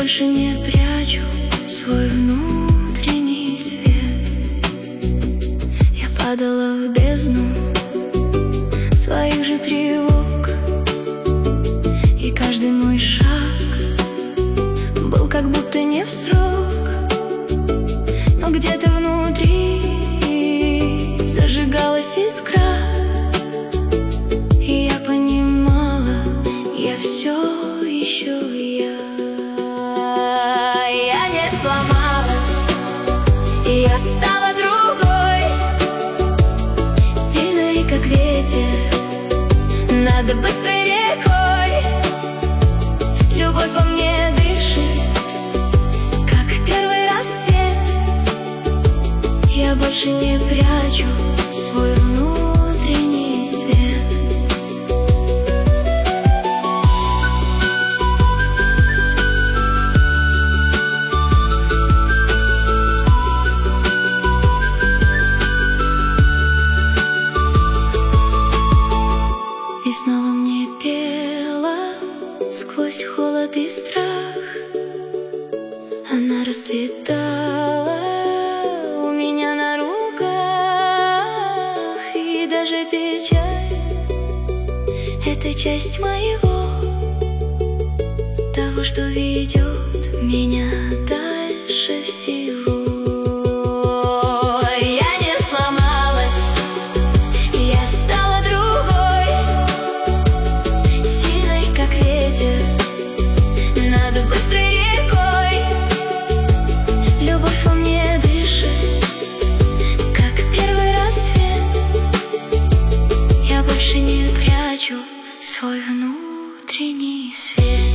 больше не прячу свой внутренний свет. Я падала в бездну своих же тревог, и каждый мой шаг был как будто не в срок. Но где-то внутри зажигалась искра, и я понимала, я все еще я. Я не сломалась, и я стала другой, сильной, как ветер, над быстрой рекой. Любовь во мне дышит, как первый рассвет. Я больше не прячу свой внутренний свет. И снова мне пела сквозь холод и страх. Она расцветала у меня на руках. И даже печаль — это часть моего, того, что ведет меня дальше всего. Над быстрой рекой любовь во мне дышит, как первый рассвет. Я больше не прячу свой внутренний свет.